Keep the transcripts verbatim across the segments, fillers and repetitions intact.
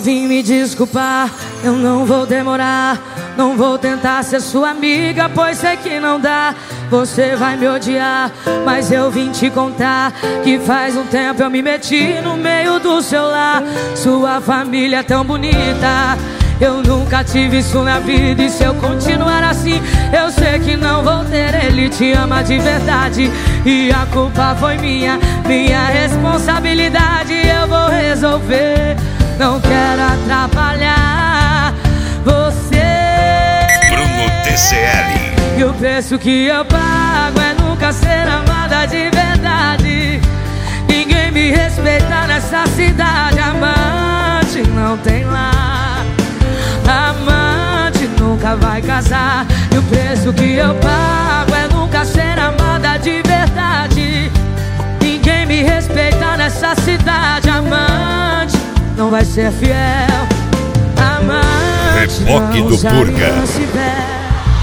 vim me desculpar, eu não vou demorar. Não vou tentar ser sua amiga, pois sei que não dá. Você vai me odiar, mas eu vim te contar que faz um tempo eu me meti no meio do seu lar. Sua família é tão bonita, eu nunca tive isso na vida. E se eu continuar assim, eu sei que não vou ter. Ele te ama de verdade e a culpa foi minha, minha responsabilidade. Eu vou resolver, não quero atrapalhar você. Bruno T C L. E o preço que eu pago é nunca ser amada de verdade. Ninguém me respeita nessa cidade. Amante não tem lá, amante nunca vai casar. E o preço que eu pago é nunca ser amada de verdade. Ninguém me respeita nessa cidade. Amante não vai ser fiel. Amante Reboque não do sabe Purga. não se vê.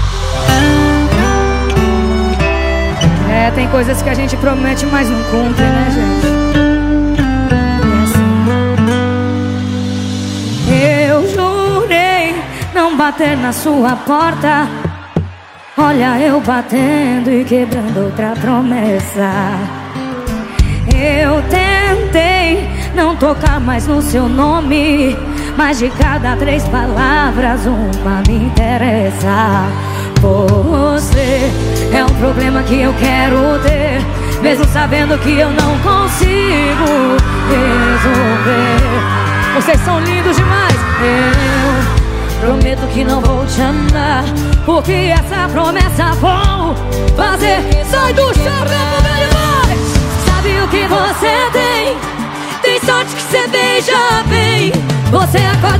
É, tem coisas que a gente promete, mas não cumpre, né, gente? É assim. Eu jurei não bater na sua porta. Olha eu batendo e quebrando outra promessa. Eu tentei não tocar mais no seu nome, mas de cada três palavras uma me interessa. Você é um problema que eu quero ter, mesmo sabendo que eu não consigo resolver. Vocês são lindos demais. Eu prometo que não vou te amar, porque essa promessa vou fazer. Sai do chão, meu demais. Sabe o que você tem? Tem sorte que você beija bem. Você acorda